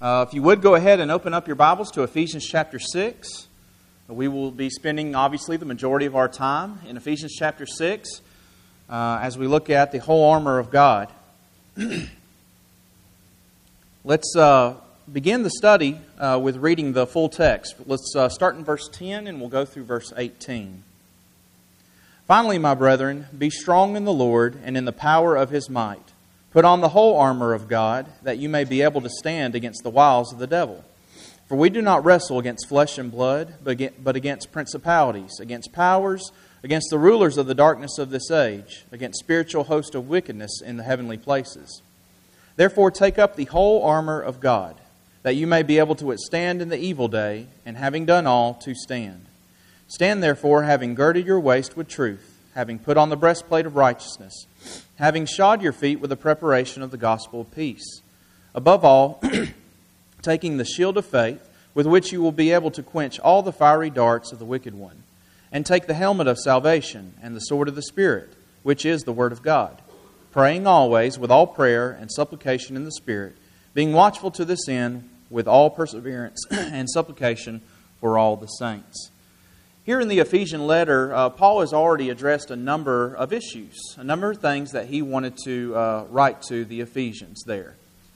If you would go ahead and open up your Bibles to Ephesians chapter 6. We will be spending, obviously, the majority of our time in Ephesians chapter 6 as we look at the whole armor of God. Let's begin the study with reading the full text. Let's start in verse 10 and we'll go through verse 18. Finally, my brethren, be strong in the Lord and in the power of His might. Put on the whole armor of God, that you may be able to stand against the wiles of the devil. For we do not wrestle against flesh and blood, but against principalities, against powers, against the rulers of the darkness of this age, against spiritual hosts of wickedness in the heavenly places. Therefore take up the whole armor of God, that you may be able to withstand in the evil day, and having done all, to stand. Stand therefore, having girded your waist with truth, having put on the breastplate of righteousness, having shod your feet with the preparation of the gospel of peace. Above all, taking the shield of faith, with which you will be able to quench all the fiery darts of the wicked one, and take the helmet of salvation and the sword of the Spirit, which is the Word of God, praying always with all prayer and supplication in the Spirit, being watchful to this end with all perseverance and supplication for all the saints. Here in the Ephesian letter, Paul has already addressed a number of issues, a number of things that he wanted to write to the Ephesians there.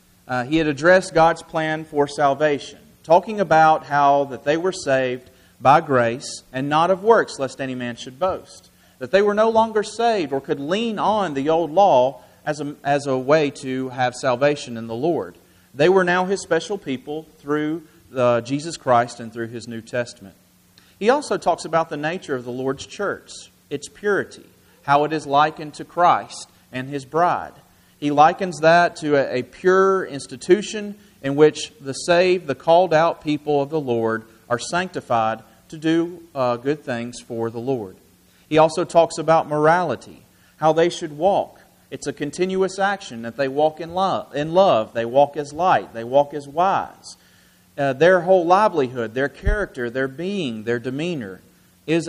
He had addressed God's plan for salvation, talking about how that they were saved by grace and not of works, lest any man should boast. That they were no longer saved or could lean on the old law as a way to have salvation in the Lord. They were now His special people through Jesus Christ and through His New Testament. He also talks about the nature of the Lord's church, its purity, how it is likened to Christ and His bride. He likens that to a pure institution in which the saved, the called out people of the Lord are sanctified to do good things for the Lord. He also talks about morality, how they should walk. It's a continuous action that they walk in love. They walk as light. They walk as wise. Their whole livelihood, their character, their being, their demeanor is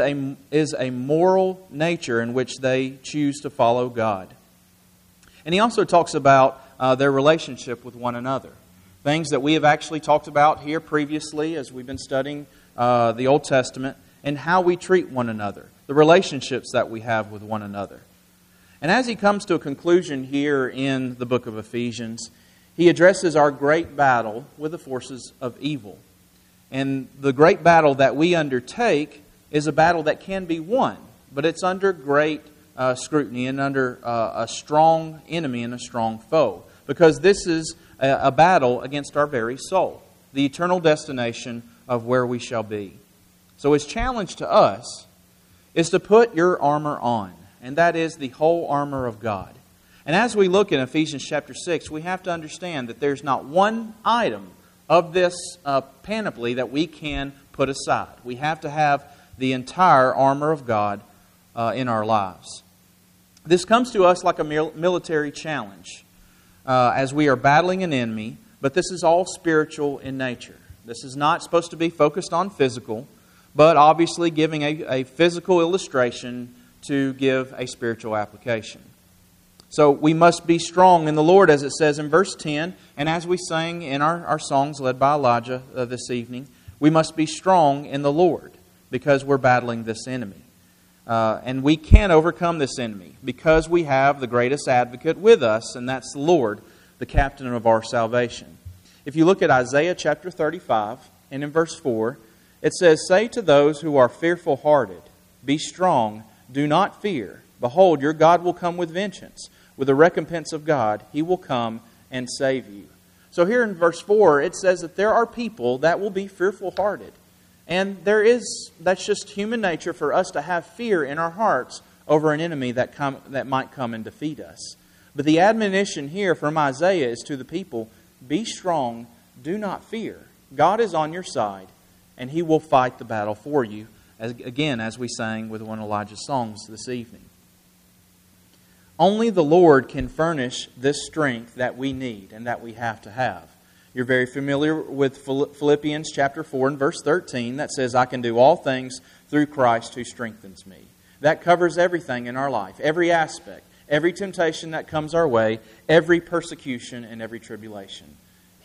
a moral nature in which they choose to follow God. And he also talks about their relationship with one another. Things that we have actually talked about here previously as we've been studying the Old Testament, and how we treat one another, the relationships that we have with one another. And as he comes to a conclusion here in the book of Ephesians, he addresses our great battle with the forces of evil. And the great battle that we undertake is a battle that can be won, but it's under great scrutiny and under a strong enemy and a strong foe. Because this is a battle against our very soul, the eternal destination of where we shall be. So his challenge to us is to put your armor on, and that is the whole armor of God. And as we look in Ephesians chapter 6, we have to understand that there's not one item of this panoply that we can put aside. We have to have the entire armor of God in our lives. This comes to us like a military challenge as we are battling an enemy, but this is all spiritual in nature. This is not supposed to be focused on physical, but obviously giving a physical illustration to give a spiritual application. So we must be strong in the Lord, as it says in verse 10, and as we sang in our songs led by Elijah this evening, we must be strong in the Lord because we're battling this enemy. And we can overcome this enemy because we have the greatest advocate with us, and that's the Lord, the captain of our salvation. If you look at Isaiah chapter 35, and in verse 4, it says, "Say to those who are fearful-hearted, be strong, do not fear. Behold, your God will come with vengeance. With the recompense of God, He will come and save you." So here in verse 4, it says that there are people that will be fearful-hearted. And that's just human nature for us to have fear in our hearts over an enemy that might come and defeat us. But the admonition here from Isaiah is to the people, be strong, do not fear. God is on your side, and He will fight the battle for you, as we sang with one of Elijah's songs this evening. Only the Lord can furnish this strength that we need and that we have to have. You're very familiar with Philippians chapter 4 and verse 13 that says, "I can do all things through Christ who strengthens me." That covers everything in our life, every aspect, every temptation that comes our way, every persecution and every tribulation.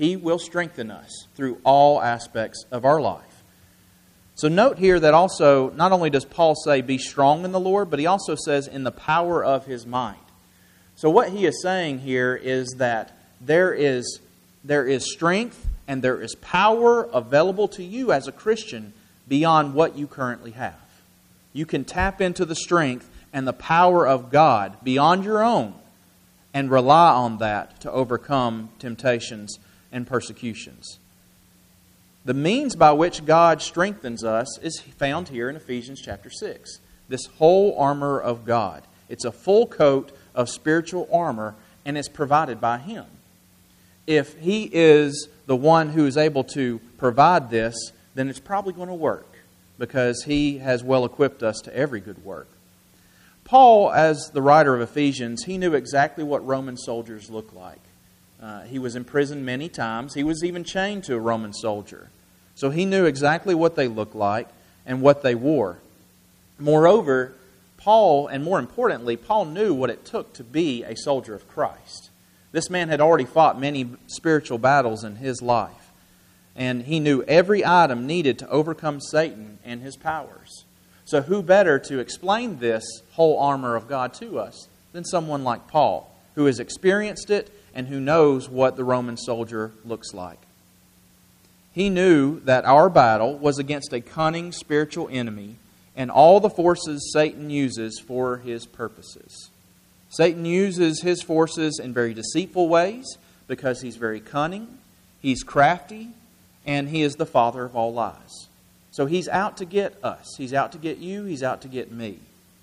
He will strengthen us through all aspects of our life. So note here that also, not only does Paul say, be strong in the Lord, but he also says, in the power of his might. So what he is saying here is that there is strength and there is power available to you as a Christian beyond what you currently have. You can tap into the strength and the power of God beyond your own and rely on that to overcome temptations and persecutions. The means by which God strengthens us is found here in Ephesians chapter 6. This whole armor of God. It's a full coat of spiritual armor, and it's provided by Him. If He is the one who is able to provide this, then it's probably going to work, because He has well equipped us to every good work. Paul, as the writer of Ephesians, he knew exactly what Roman soldiers looked like. He was imprisoned many times. He was even chained to a Roman soldier. So he knew exactly what they looked like and what they wore. Moreover, Paul, and more importantly, Paul knew what it took to be a soldier of Christ. This man had already fought many spiritual battles in his life. And he knew every item needed to overcome Satan and his powers. So who better to explain this whole armor of God to us than someone like Paul, who has experienced it and who knows what the Roman soldier looks like. He knew that our battle was against a cunning spiritual enemy and all the forces Satan uses for his purposes. Satan uses his forces in very deceitful ways because he's very cunning, he's crafty, and he is the father of all lies. So he's out to get us. He's out to get you. He's out to get me.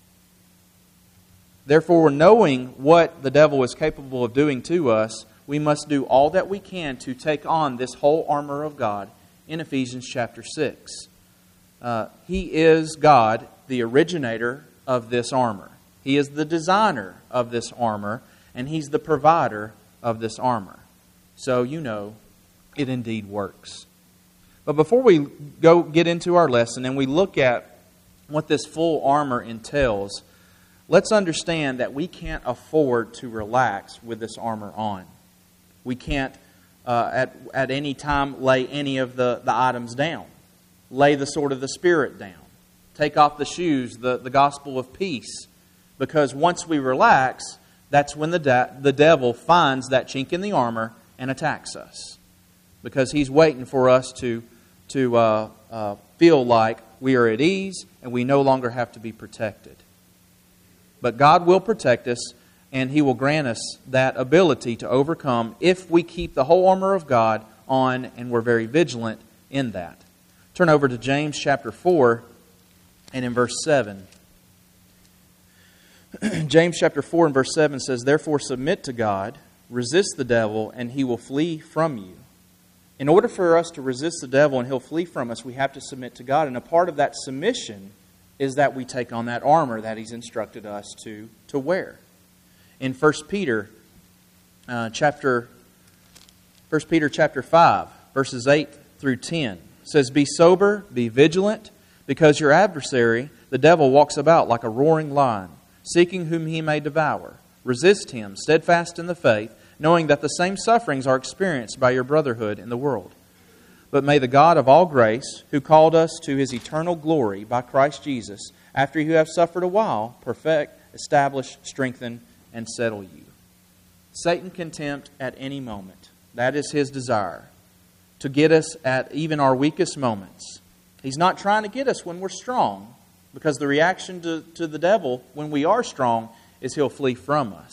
Therefore, knowing what the devil is capable of doing to us, we must do all that we can to take on this whole armor of God in Ephesians chapter 6. He is God, the originator of this armor. He is the designer of this armor, and He's the provider of this armor. So you know, it indeed works. But before we get into our lesson and we look at what this full armor entails, let's understand that we can't afford to relax with this armor on. We can't at any time lay any of the items down. Lay the sword of the Spirit down. Take off the shoes, the gospel of peace. Because once we relax, that's when the devil finds that chink in the armor and attacks us. Because he's waiting for us to feel like we are at ease and we no longer have to be protected. But God will protect us, and He will grant us that ability to overcome if we keep the whole armor of God on and we're very vigilant in that. Turn over to James chapter 4 and in verse 7. James chapter 4 and verse 7 says, "Therefore submit to God, resist the devil, and he will flee from you." In order for us to resist the devil and he'll flee from us, we have to submit to God. And a part of that submission is that we take on that armor that He's instructed us to wear. In 1 Peter chapter 5, verses 8 through 10, it says, "Be sober, be vigilant, because your adversary, the devil, walks about like a roaring lion, seeking whom he may devour. Resist him, steadfast in the faith, knowing that the same sufferings are experienced by your brotherhood in the world. But may the God of all grace, who called us to His eternal glory by Christ Jesus, after you have suffered a while, perfect, establish, strengthen, and settle you." Satan can tempt at any moment. That is his desire, to get us at even our weakest moments. He's not trying to get us when we're strong, because the reaction to the devil when we are strong is he'll flee from us.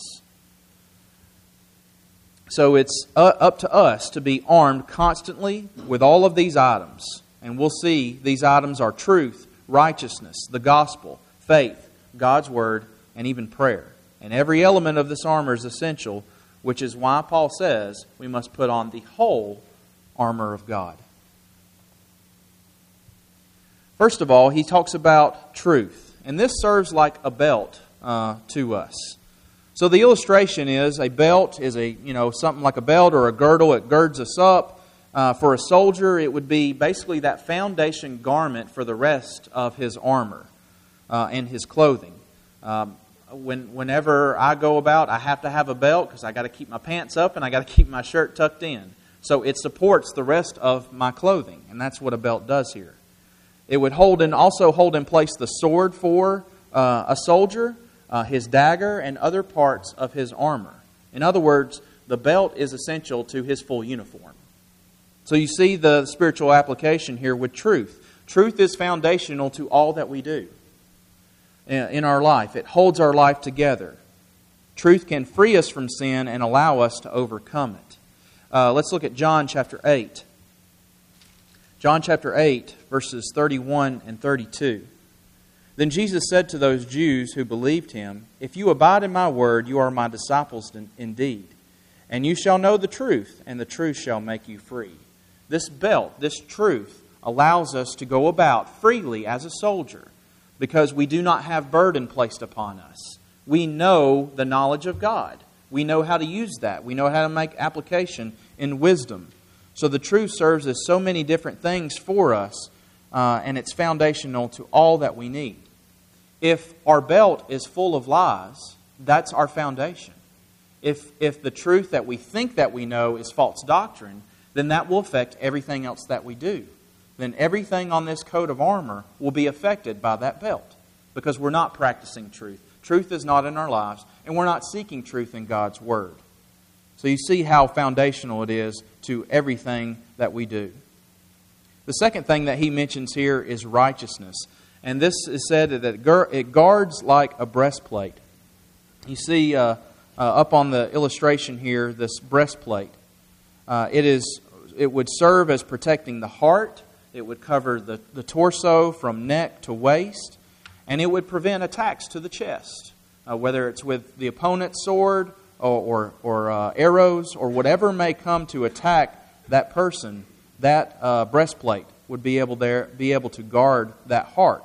So it's up to us to be armed constantly with all of these items. And we'll see these items are truth, righteousness, the gospel, faith, God's word, and even prayer. And every element of this armor is essential, which is why Paul says we must put on the whole armor of God. First of all, he talks about truth. And this serves like a belt to us. So the illustration is a belt is something like a belt or a girdle. It girds us up. For a soldier, it would be basically that foundation garment for the rest of his armor and his clothing. Whenever I go about, I have to have a belt because I got to keep my pants up and I got to keep my shirt tucked in. So it supports the rest of my clothing, and that's what a belt does here. It would also hold in place the sword for a soldier, his dagger, and other parts of his armor. In other words, the belt is essential to his full uniform. So you see the spiritual application here with truth. Truth is foundational to all that we do in our life. It holds our life together. Truth can free us from sin and allow us to overcome it. Let's look at John chapter 8. John chapter 8, verses 31 and 32. Then Jesus said to those Jews who believed him, "If you abide in my word, you are my disciples indeed. And you shall know the truth, and the truth shall make you free." This belt, this truth, allows us to go about freely as a soldier because we do not have burden placed upon us. We know the knowledge of God. We know how to use that. We know how to make application in wisdom. So the truth serves as so many different things for us, and it's foundational to all that we need. If our belt is full of lies, that's our foundation. If the truth that we think that we know is false doctrine, then that will affect everything else that we do. Then everything on this coat of armor will be affected by that belt because we're not practicing truth. Truth is not in our lives, and we're not seeking truth in God's Word. So you see how foundational it is to everything that we do. The second thing that he mentions here is righteousness. And this is said that it guards like a breastplate. You see up on the illustration here, this breastplate. It would serve as protecting the heart. It would cover the torso from neck to waist. And it would prevent attacks to the chest, whether it's with the opponent's sword or arrows or whatever may come to attack that person. That breastplate would be able to guard that heart.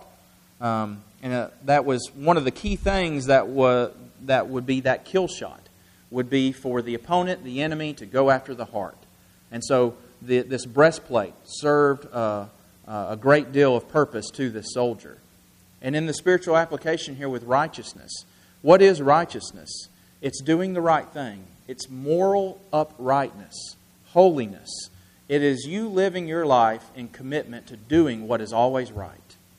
That was one of the key things that would be that kill shot, would be for the opponent, the enemy, to go after the heart. And so this breastplate served a great deal of purpose to this soldier. And in the spiritual application here with righteousness, what is righteousness? It's doing the right thing. It's moral uprightness, holiness. It is you living your life in commitment to doing what is always right.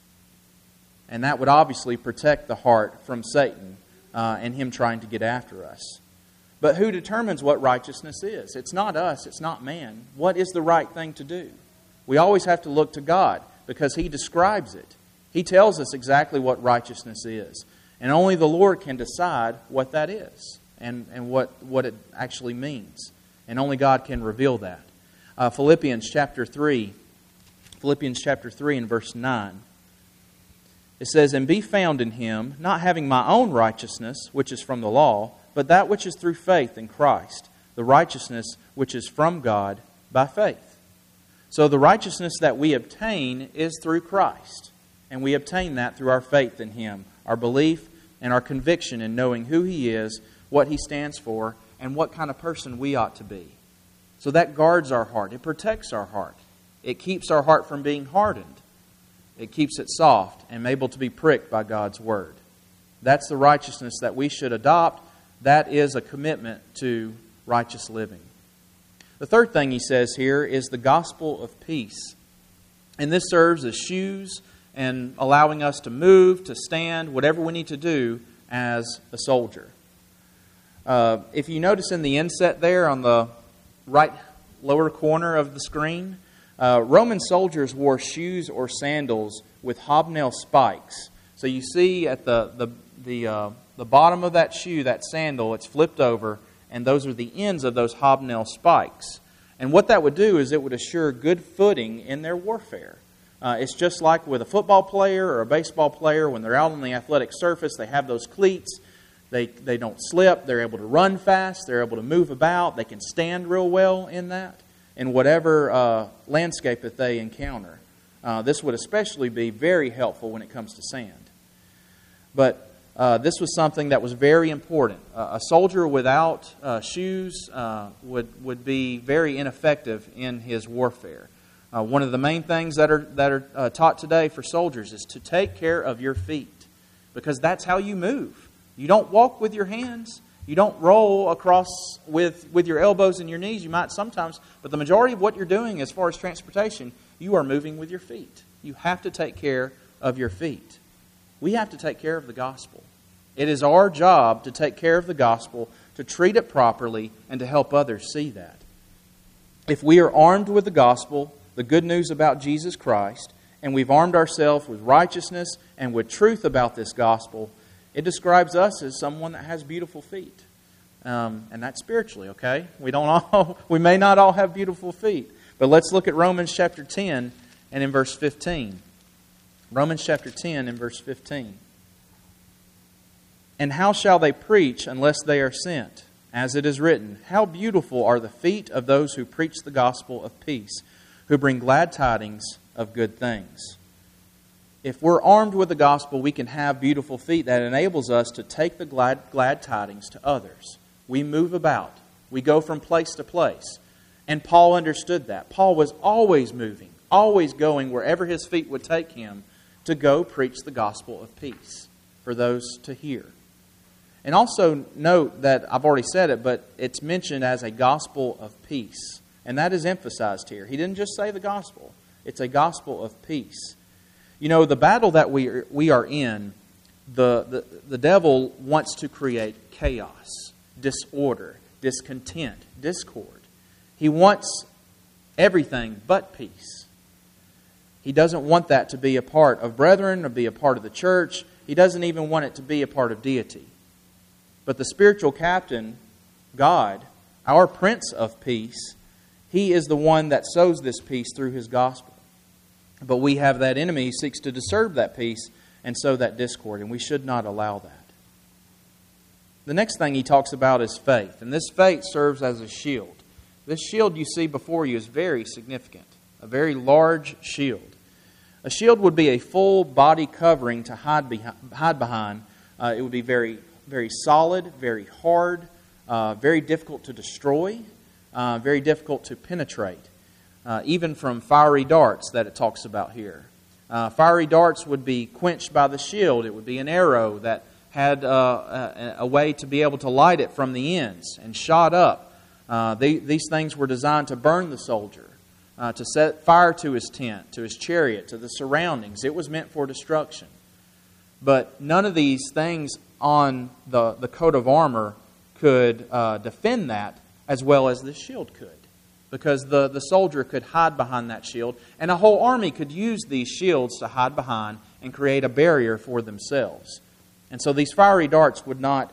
And that would obviously protect the heart from Satan and him trying to get after us. But who determines what righteousness is? It's not us. It's not man. What is the right thing to do? We always have to look to God because He describes it. He tells us exactly what righteousness is. And only the Lord can decide what that is and what it actually means. And only God can reveal that. Philippians chapter 3 and verse 9. It says, "And be found in Him, not having my own righteousness, which is from the law, but that which is through faith in Christ, the righteousness which is from God by faith." So the righteousness that we obtain is through Christ. And we obtain that through our faith in Him, our belief and our conviction in knowing who He is, what He stands for, and what kind of person we ought to be. So that guards our heart. It protects our heart. It keeps our heart from being hardened. It keeps it soft and able to be pricked by God's Word. That's the righteousness that we should adopt. That is a commitment to righteous living. The third thing he says here is the gospel of peace. And this serves as shoes and allowing us to move, to stand, whatever we need to do as a soldier. If you notice in the inset there on the right lower corner of the screen, Roman soldiers wore shoes or sandals with hobnail spikes. So you see at the bottom of that shoe, that sandal, it's flipped over, and those are the ends of those hobnail spikes. And what that would do is it would assure good footing in their warfare. It's just like with a football player or a baseball player. When they're out on the athletic surface, they have those cleats. They don't slip. They're able to run fast. They're able to move about. They can stand real well in that, in whatever landscape that they encounter. This would especially be very helpful when it comes to sand. But this was something that was very important. A soldier without shoes would be very ineffective in his warfare. One of the main things that are taught today for soldiers is to take care of your feet, because that's how you move. You don't walk with your hands. You don't roll across with your elbows and your knees. You might sometimes, but the majority of what you're doing as far as transportation, you are moving with your feet. You have to take care of your feet. We have to take care of the gospel. It is our job to take care of the gospel, to treat it properly, and to help others see that. If we are armed with the gospel, the good news about Jesus Christ, and we've armed ourselves with righteousness and with truth about this gospel, it describes us as someone that has beautiful feet. And that's spiritually, okay? We may not all have beautiful feet. But let's look at Romans chapter 10 and in verse 15. Romans chapter 10 and verse 15. And how shall they preach unless they are sent? As it is written, how beautiful are the feet of those who preach the gospel of peace, who bring glad tidings of good things. If we're armed with the gospel, we can have beautiful feet that enables us to take the glad tidings to others. We move about. We go from place to place. And Paul understood that. Paul was always moving, always going wherever his feet would take him to go preach the gospel of peace for those to hear. And also note that, I've already said it, but it's mentioned as a gospel of peace. And that is emphasized here. He didn't just say the gospel. It's a gospel of peace. You know, the battle that we are in, the devil wants to create chaos, disorder, discontent, discord. He wants everything but peace. He doesn't want that to be a part of brethren or be a part of the church. He doesn't even want it to be a part of deity. But the spiritual captain, God, our Prince of Peace, He is the one that sows this peace through His gospel. But we have that enemy who seeks to disturb that peace and sow that discord, and we should not allow that. The next thing he talks about is faith, and this faith serves as a shield. This shield you see before you is very significant, a very large shield. A shield would be a full body covering to hide behind. It would be very, very solid, very hard, very difficult to destroy, very difficult to penetrate. Even from fiery darts that it talks about here. Fiery darts would be quenched by the shield. It would be an arrow that had a way to be able to light it from the ends and shot up. These things were designed to burn the soldier, to set fire to his tent, to his chariot, to the surroundings. It was meant for destruction. But none of these things on the coat of armor could defend that as well as this shield could. Because the soldier could hide behind that shield, and a whole army could use these shields to hide behind and create a barrier for themselves. And so these fiery darts would not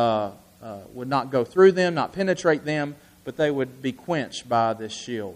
go through them, not penetrate them, but they would be quenched by this shield.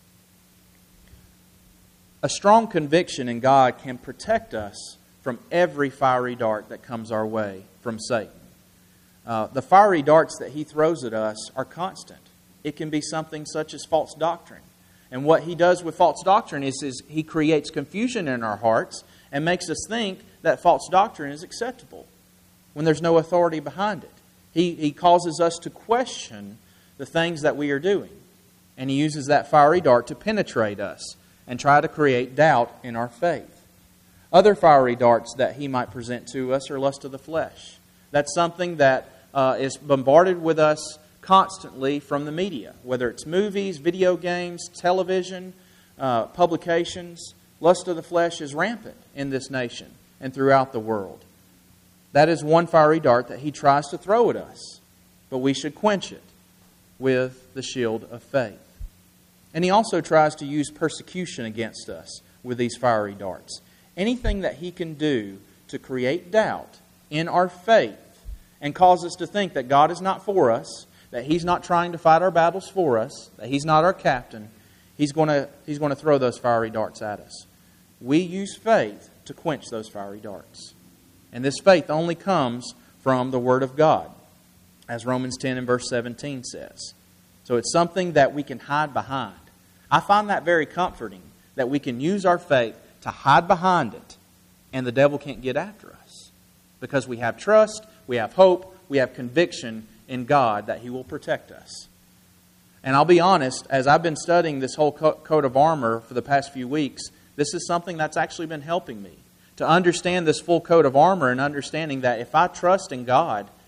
A strong conviction in God can protect us from every fiery dart that comes our way from Satan. The fiery darts that he throws at us are constant. It can be something such as false doctrine. And what he does with false doctrine is he creates confusion in our hearts and makes us think that false doctrine is acceptable when there's no authority behind it. He causes us to question the things that we are doing. And he uses that fiery dart to penetrate us and try to create doubt in our faith. Other fiery darts that he might present to us are lust of the flesh. That's something that is bombarded with us constantly from the media, whether it's movies, video games, television, publications. Lust of the flesh is rampant in this nation and throughout the world. That is one fiery dart that he tries to throw at us, but we should quench it with the shield of faith. And he also tries to use persecution against us with these fiery darts. Anything that he can do to create doubt in our faith and cause us to think that God is not for us, that He's not trying to fight our battles for us, that He's not our captain, He's going to throw those fiery darts at us. We use faith to quench those fiery darts. And this faith only comes from the Word of God, as Romans 10 and verse 17 says. So it's something that we can hide behind. I find that very comforting, that we can use our faith to hide behind it, and the devil can't get after us. Because we have trust, we have hope, we have conviction in God that He will protect us. And I'll be honest, as I've been studying this whole coat of armor for the past few weeks, this is something that's actually been helping me to understand this full coat of armor and understanding that if I trust in God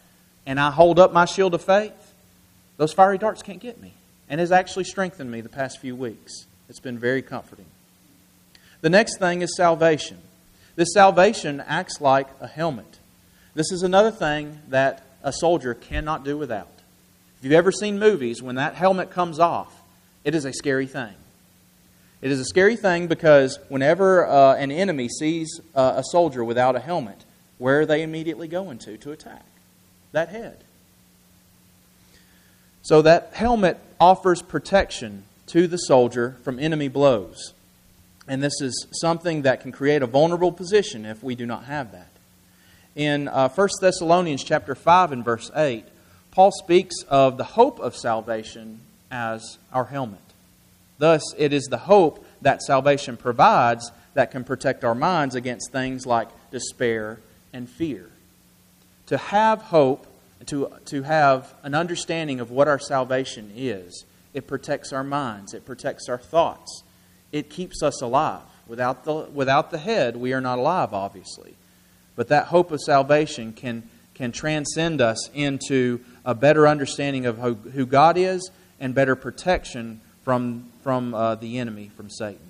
and I hold up my shield of faith, those fiery darts can't get me. And has actually strengthened me the past few weeks. It's been very comforting. The next thing is salvation. This salvation acts like a helmet. This is another thing that a soldier cannot do without. If you've ever seen movies, when that helmet comes off, it is a scary thing. It is a scary thing because whenever an enemy sees a soldier without a helmet, where are they immediately going to attack? That head. So that helmet offers protection to the soldier from enemy blows. And this is something that can create a vulnerable position if we do not have that. In 1 Thessalonians chapter 5 and verse 8, Paul speaks of the hope of salvation as our helmet. Thus, it is the hope that salvation provides that can protect our minds against things like despair and fear. To have hope, to have an understanding of what our salvation is, it protects our minds, it protects our thoughts. It keeps us alive. Without the head, we are not alive, obviously. But that hope of salvation can transcend us into a better understanding of who God is and better protection from the enemy, from Satan.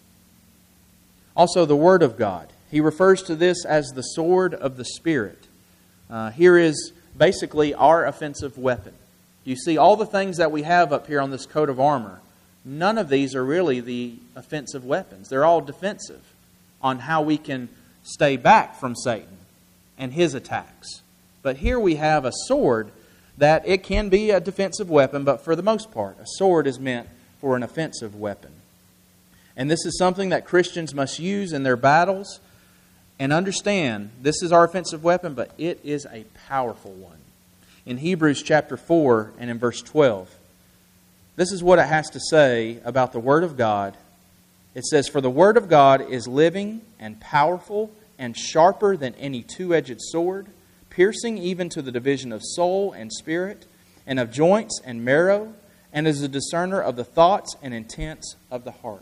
Also, the Word of God. He refers to this as the sword of the Spirit. Here is basically our offensive weapon. You see, all the things that we have up here on this coat of armor, none of these are really the offensive weapons. They're all defensive on how we can stay back from Satan and his attacks. But here we have a sword that it can be a defensive weapon, but for the most part, a sword is meant for an offensive weapon. And this is something that Christians must use in their battles and understand this is our offensive weapon, but it is a powerful one. In Hebrews chapter 4 and in verse 12, this is what it has to say about the Word of God. It says, "For the Word of God is living and powerful and sharper than any two-edged sword, piercing even to the division of soul and spirit, and of joints and marrow, and is a discerner of the thoughts and intents of the heart."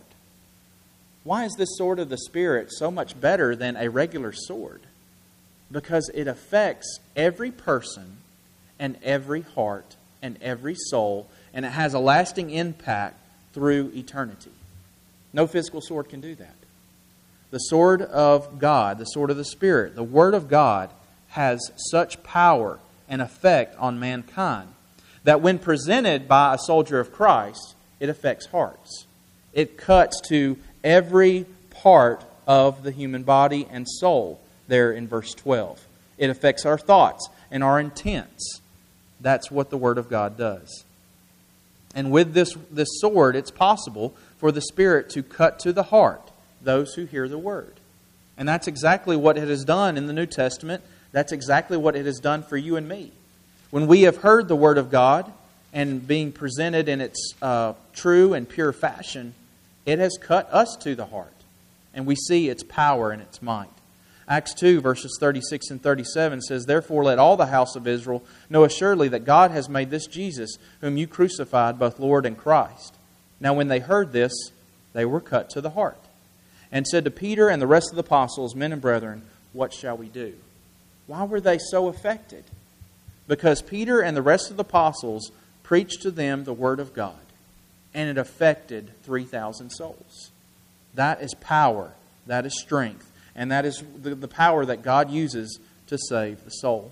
Why is this sword of the Spirit so much better than a regular sword? Because it affects every person and every heart and every soul, and it has a lasting impact through eternity. No physical sword can do that. The sword of God, the sword of the Spirit, the Word of God, has such power and effect on mankind that when presented by a soldier of Christ, it affects hearts. It cuts to every part of the human body and soul there in verse 12. It affects our thoughts and our intents. That's what the Word of God does. And with this sword, it's possible for the Spirit to cut to the heart those who hear the Word. And that's exactly what it has done in the New Testament. That's exactly what it has done for you and me. When we have heard the Word of God and being presented in its true and pure fashion, it has cut us to the heart. And we see its power and its might. Acts 2 verses 36 and 37 says, "Therefore let all the house of Israel know assuredly that God has made this Jesus, whom you crucified, both Lord and Christ." Now when they heard this, they were cut to the heart, and said to Peter and the rest of the apostles, "Men and brethren, what shall we do?" Why were they so affected? Because Peter and the rest of the apostles preached to them the Word of God, and it affected 3,000 souls. That is power, that is strength, and that is the power that God uses to save the soul.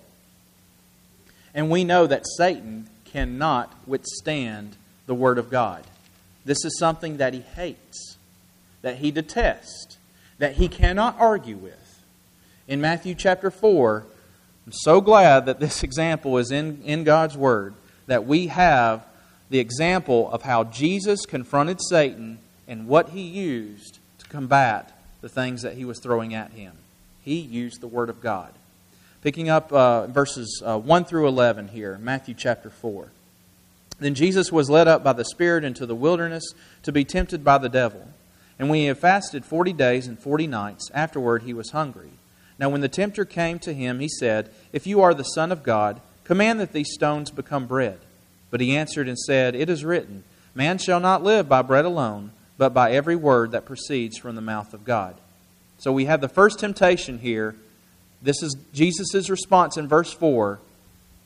And we know that Satan cannot withstand the Word of God. This is something that he hates, that he detests, that he cannot argue with. In Matthew chapter 4, I'm so glad that this example is in God's Word, that we have the example of how Jesus confronted Satan and what he used to combat the things that he was throwing at him. He used the Word of God. Picking up verses 1 through 11 here, Matthew chapter 4. "Then Jesus was led up by the Spirit into the wilderness to be tempted by the devil. And when he had fasted 40 days and 40 nights, afterward he was hungry. Now when the tempter came to him, he said, 'If you are the Son of God, command that these stones become bread.' But he answered and said, 'It is written, Man shall not live by bread alone, but by every word that proceeds from the mouth of God.'" So we have the first temptation here. This is Jesus' response in verse 4.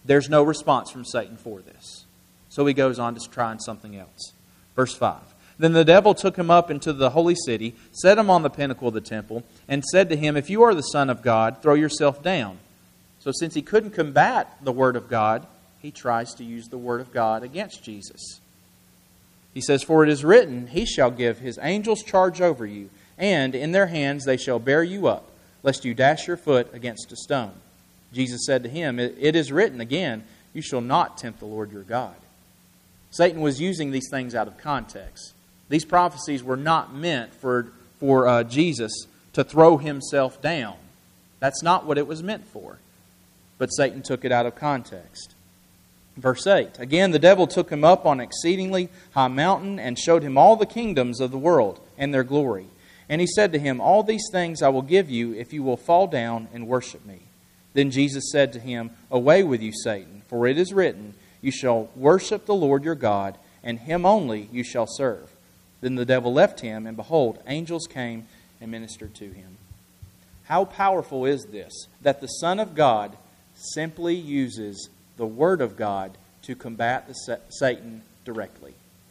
There's no response from Satan for this. So he goes on to trying something else. Verse 5. Then the devil took him up into the holy city, set him on the pinnacle of the temple, and said to him, "If you are the Son of God, throw yourself down." So since he couldn't combat the Word of God, he tries to use the Word of God against Jesus. He says, "For it is written, He shall give His angels charge over you, and in their hands they shall bear you up, lest you dash your foot against a stone." Jesus said to him, "It is written again, you shall not tempt the Lord your God." Satan was using these things out of context. These prophecies were not meant for Jesus to throw himself down. That's not what it was meant for. But Satan took it out of context. Verse 8, "Again the devil took him up on an exceedingly high mountain and showed him all the kingdoms of the world and their glory. And he said to him, 'All these things I will give you if you will fall down and worship me.' Then Jesus said to him, 'Away with you, Satan, for it is written, you shall worship the Lord your God, and Him only you shall serve.' Then the devil left him, and behold, angels came and ministered to him." How powerful is this, that the Son of God simply uses the Word of God to combat Satan directly.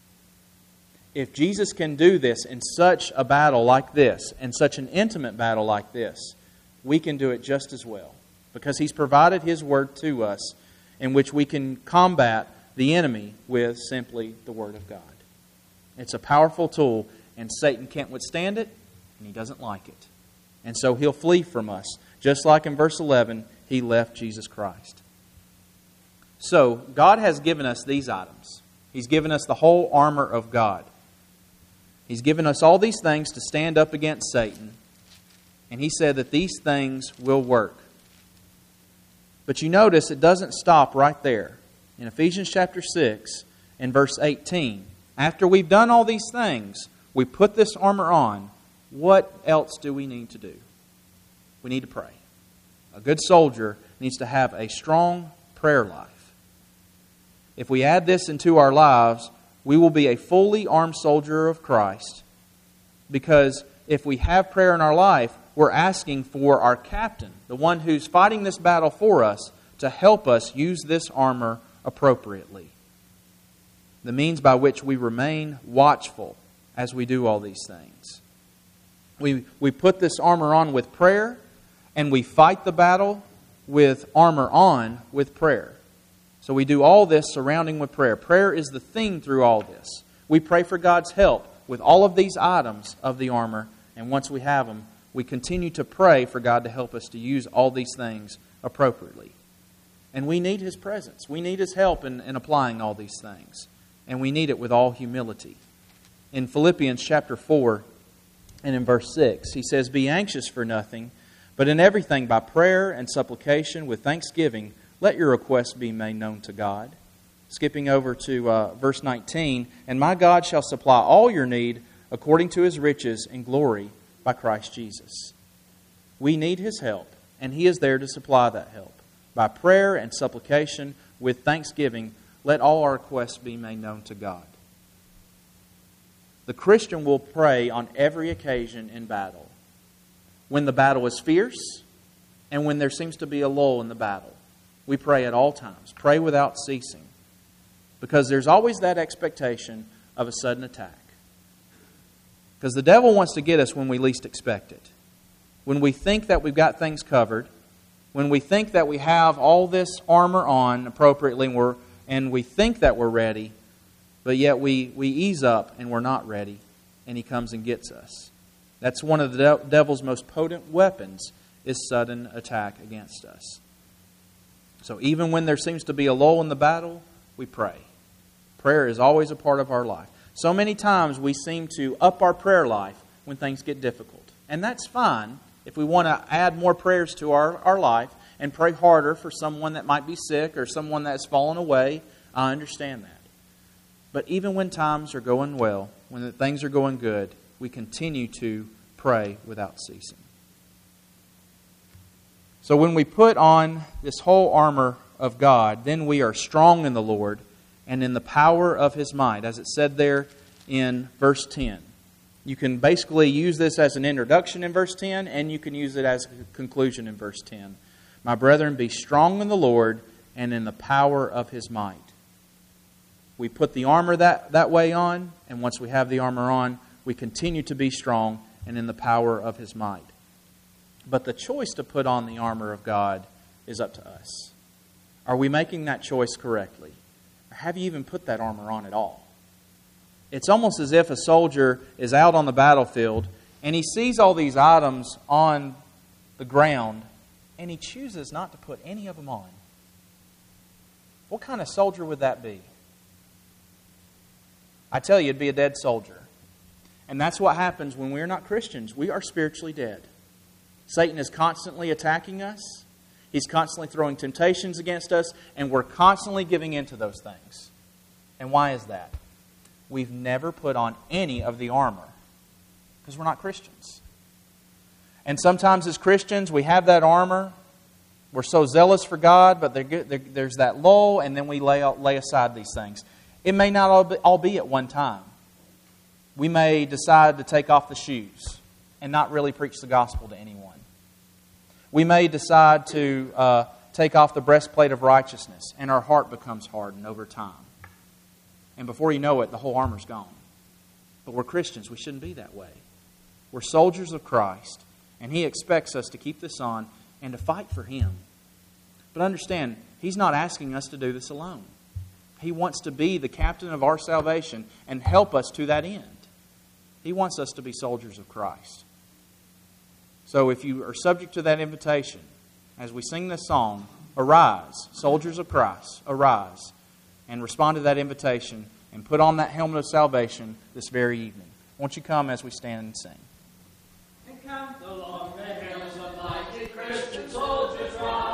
If Jesus can do this in such a battle like this, and such an intimate battle like this, we can do it just as well. Because He's provided His Word to us, in which we can combat the enemy with simply the Word of God. It's a powerful tool, and Satan can't withstand it, and he doesn't like it. And so he'll flee from us, just like in verse 11, he left Jesus Christ. So, God has given us these items. He's given us the whole armor of God. He's given us all these things to stand up against Satan, and He said that these things will work. But you notice it doesn't stop right there. In Ephesians chapter 6 and verse 18, after we've done all these things, we put this armor on. What else do we need to do? We need to pray. A good soldier needs to have a strong prayer life. If we add this into our lives, we will be a fully armed soldier of Christ. Because if we have prayer in our life, we're asking for our captain, the one who's fighting this battle for us, to help us use this armor appropriately. The means by which we remain watchful as we do all these things. We put this armor on with prayer, and we fight the battle with armor on with prayer. So we do all this surrounding with prayer. Prayer is the theme through all this. We pray for God's help with all of these items of the armor, and once we have them, we continue to pray for God to help us to use all these things appropriately. And we need His presence. We need His help in applying all these things. And we need it with all humility. In Philippians chapter 4 and in verse 6, he says, "Be anxious for nothing, but in everything by prayer and supplication with thanksgiving, let your requests be made known to God." Skipping over to verse 19, "And my God shall supply all your need according to His riches and glory by Christ Jesus." We need His help, and He is there to supply that help. By prayer and supplication with thanksgiving, let all our requests be made known to God. The Christian will pray on every occasion in battle. When the battle is fierce, and when there seems to be a lull in the battle. We pray at all times. Pray without ceasing. Because there's always that expectation of a sudden attack. Because the devil wants to get us when we least expect it. When we think that we've got things covered, when we think that we have all this armor on appropriately, and we think that we're ready, but yet we ease up and we're not ready, and he comes and gets us. That's one of the devil's most potent weapons, is sudden attack against us. So even when there seems to be a lull in the battle, we pray. Prayer is always a part of our life. So many times we seem to up our prayer life when things get difficult. And that's fine if we want to add more prayers to our life and pray harder for someone that might be sick or someone that's fallen away. I understand that. But even when times are going well, when things are going good, we continue to pray without ceasing. So when we put on this whole armor of God, then we are strong in the Lord and in the power of His might, as it said there in verse 10. You can basically use this as an introduction in verse 10, and you can use it as a conclusion in verse 10. My brethren, be strong in the Lord and in the power of His might. We put the armor that way on, and once we have the armor on, we continue to be strong and in the power of His might. But the choice to put on the armor of God is up to us. Are we making that choice correctly? Or have you even put that armor on at all? It's almost as if a soldier is out on the battlefield and he sees all these items on the ground and he chooses not to put any of them on. What kind of soldier would that be? I tell you, it'd be a dead soldier. And that's what happens when we're not Christians. We are spiritually dead. Satan is constantly attacking us. He's constantly throwing temptations against us, and we're constantly giving in to those things. And why is that? We've never put on any of the armor because we're not Christians. And sometimes as Christians, we have that armor. We're so zealous for God, but there's that lull, and then we lay aside these things. It may not all be at one time. We may decide to take off the shoes and not really preach the gospel to anyone. We may decide to take off the breastplate of righteousness, and our heart becomes hardened over time. And before you know it, the whole armor's gone. But we're Christians. We shouldn't be that way. We're soldiers of Christ, and He expects us to keep this on and to fight for Him. But understand, He's not asking us to do this alone. He wants to be the captain of our salvation and help us to that end. He wants us to be soldiers of Christ. So if you are subject to that invitation, as we sing this song, arise, soldiers of Christ, arise, and respond to that invitation and put on that helmet of salvation this very evening. Won't you come as we stand and sing? And count along the hills of mighty Christian soldiers rise.